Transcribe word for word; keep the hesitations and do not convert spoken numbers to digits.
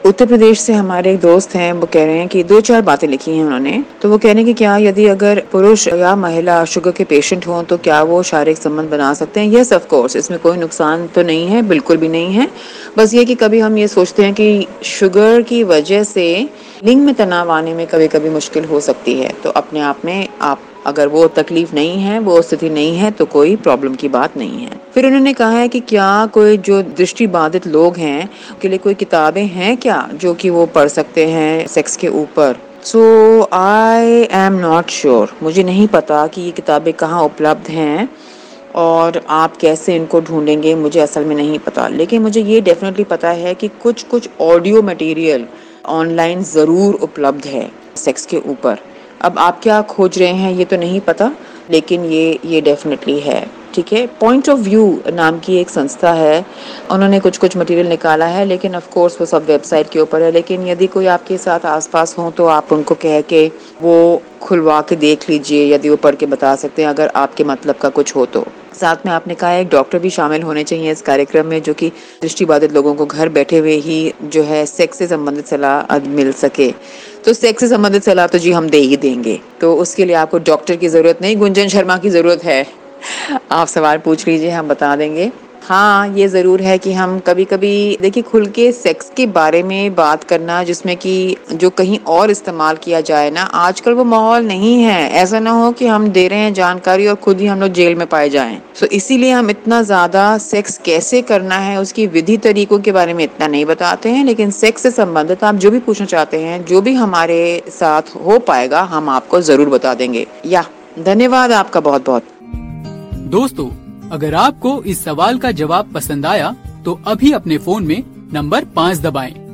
उत्तर प्रदेश से हमारे एक दोस्त हैं, वो कह रहे हैं कि दो चार बातें लिखी हैं उन्होंने। तो वो कह रहे हैं कि क्या यदि अगर पुरुष या महिला शुगर के पेशेंट हों तो क्या वो शारीरिक संबंध बना सकते हैं? यस ऑफ कोर्स, इसमें कोई नुकसान तो नहीं है, बिल्कुल भी नहीं है। बस ये कि कभी हम ये सोचते हैं कि शुगर की वजह से लिंग में तनाव आने में कभी कभी मुश्किल हो सकती है। तो अपने आप में आप अगर वो तकलीफ नहीं है, वो स्थिति नहीं है, तो कोई प्रॉब्लम की बात नहीं है। फिर उन्होंने कहा है कि क्या कोई जो दृष्टि बाधित लोग हैं उनके लिए कोई किताबें हैं क्या जो कि वो पढ़ सकते हैं सेक्स के ऊपर? So I am not sure, मुझे नहीं पता कि ये किताबें कहाँ उपलब्ध हैं और आप कैसे इनको ढूंढेंगे, मुझे असल में नहीं पता। लेकिन मुझे ये डेफिनेटली पता है कि कुछ कुछ ऑडियो मटेरियल ऑनलाइन ज़रूर उपलब्ध है सेक्स के ऊपर। अब आप क्या खोज रहे हैं ये तो नहीं पता, लेकिन ये ये डेफिनेटली है। ठीक है, पॉइंट ऑफ व्यू नाम की एक संस्था है, उन्होंने कुछ कुछ मटेरियल निकाला है, लेकिन ऑफ कोर्स वो सब वेबसाइट के ऊपर है। लेकिन यदि कोई आपके साथ आसपास हो तो आप उनको कह के वो खुलवा के देख लीजिए, यदि वो पढ़ के बता सकते हैं अगर आपके मतलब का कुछ हो तो। साथ में आपने कहा एक डॉक्टर भी शामिल होने चाहिए इस कार्यक्रम में, जो कि दृष्टिबाधित लोगों को घर बैठे हुए ही जो है सेक्स से संबंधित सलाह मिल सके। तो सेक्स से संबंधित सलाह तो जी हम दे ही देंगे, तो उसके लिए आपको डॉक्टर की ज़रूरत नहीं, गुंजन शर्मा की ज़रूरत है। आप सवाल पूछ लीजिए, हम बता देंगे। हाँ, ये ज़रूर है कि हम कभी कभी देखिए खुल के सेक्स के बारे में बात करना जिसमें कि जो कहीं और इस्तेमाल किया जाए ना, आजकल वो माहौल नहीं है। ऐसा ना हो कि हम दे रहे हैं जानकारी और खुद ही हम लोग जेल में पाए जाएं। सो इसीलिए हम इतना ज़्यादा सेक्स कैसे करना है उसकी विधि तरीकों के बारे में इतना नहीं बताते हैं। लेकिन सेक्स से संबंधित आप जो भी पूछना चाहते हैं, जो भी हमारे साथ हो पाएगा, हम आपको ज़रूर बता देंगे। या धन्यवाद आपका बहुत बहुत। दोस्तों, अगर आपको इस सवाल का जवाब पसंद आया तो अभी अपने फोन में नंबर पाँच दबाएं।